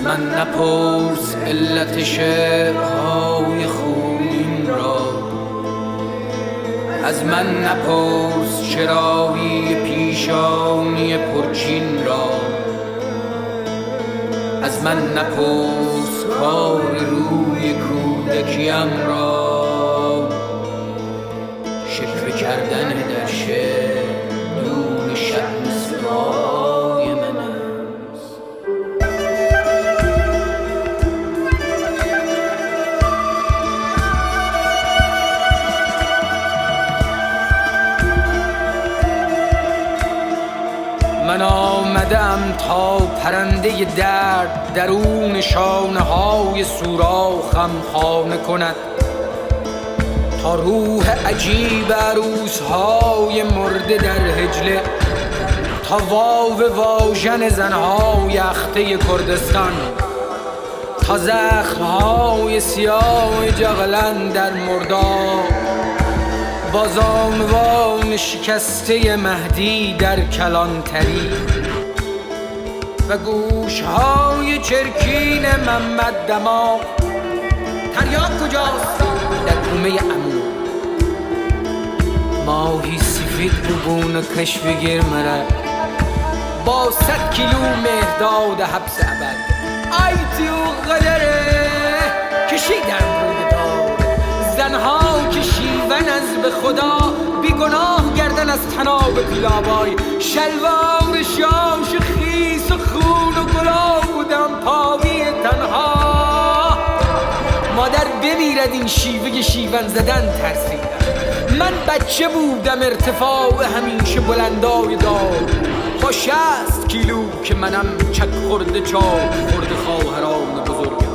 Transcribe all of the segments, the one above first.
از من نپرس علت شعرهای خونین را، از من نپرس چرایی پیشانی پرچین را، از من نپرس کار روی کودکیم را. شکوه کردن در شعر دون شأن سرای من است. من آمدم تا پرنده درد درون شانه های سوراخم خانه کند، تا روح عجیب عروسهای مرده در هجله، تا واو واژن زنهای اخته کردستان، تا زخمهای سیاه جغلن در مردار، با زانوان شکسته مهدی در کلانتری و گوشهای چرکین محمد دماغ. تریاک کجاست؟ در کومه عمو. ماهی سفید بگون کش بگیر مرا با 100 کیلو مهداد حبس ابد. ای تو قدره کشیدن بود دار، زنها که شیون از به خدا بیگناه گردن از تناب پیلابای، شلوار شاش خیس و خون و گلاب بودم پاوی تنها. مادر بمیرد این شیوه شیون زدن ترسیدم. من بچه بودم ارتفاع همیشه بلندای دار، با 60 کیلو که منم چک خورده چاک خورده خواهران بزرگم.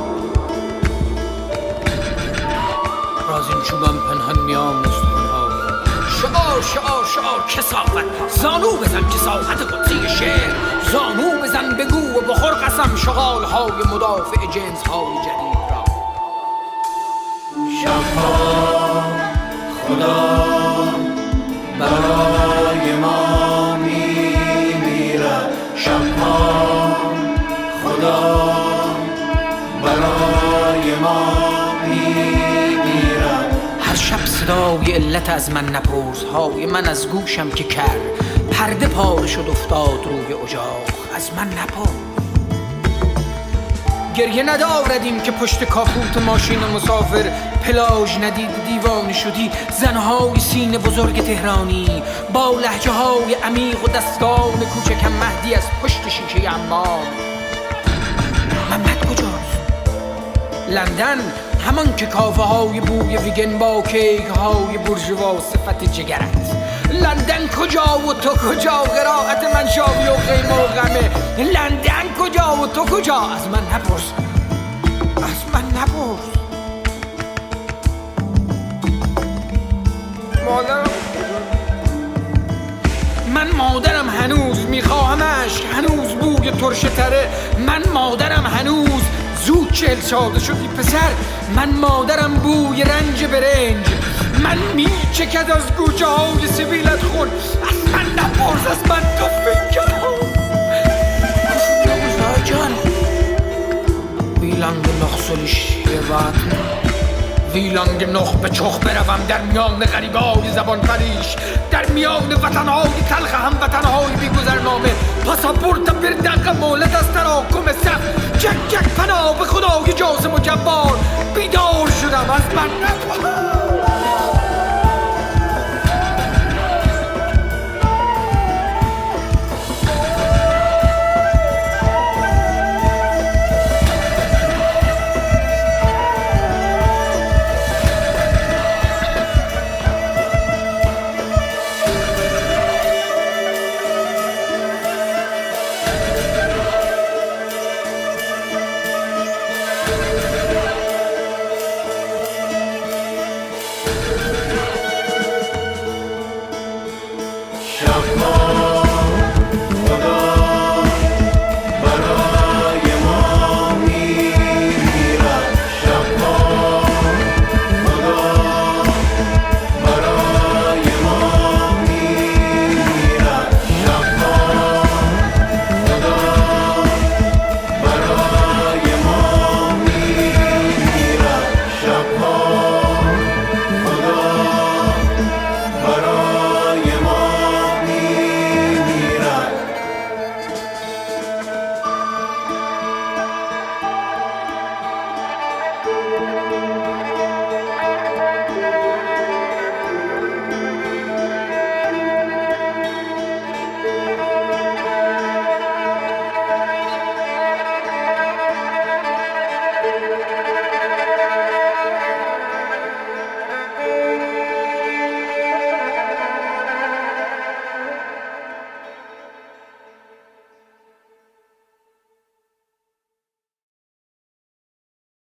راز این چوبم پنهان میان استخوان‌ها. شعار شعار شعار کثافت، زانو بزن کثافت قدسی شعر، زانو بزن بگو و بخور قسم شغال‌های مدافع جنس‌های جدید را. شب‌ها خدا برای ما میمیرد، شب‌ها خدا برای ما میمیرد. هر شب صدای علت از من نپرس های من از گوشم که کرد، پرده پاره شد افتاد روی اجاق. از من نپرس. گریه نداردیم که پشت کاپوت ماشین مسافر پلاژ ندید دیوانه شدی. زنهای سینه بزرگ تهرانی با لهجه های عمیق و دستان کوچکم مهدی از پشت شیشه عمار. محمد کجاست؟ لندن، همان که کافه های بوی ویگن با کیک های برژوا صفت جگرت. لندن کجا و تو کجا؟ قرائت من شاوی و خیمه و غمه. لندن کجا و تو کجا؟ از من نپرس، از من نپرس. مادرم، من مادرم هنوز میخواهمش، هنوز بوی ترشه تره. من مادرم هنوز زود 40 ساله شدی پسر. من مادرم بوی رنج برنج. من میچکد از گوچه های سبیلت خون. از من نپرس، از من تو فکر کن. جان wie lange noch soll ich hier warten? wie lange noch به چخ بروم در میان غریبای زبان پریش، در میان وطنهای تلخ هموطنهای بیگذرنامه. پاساپورت بردق مولد از تراکم صف، جک جک پناه به خدای جاسم و جبار.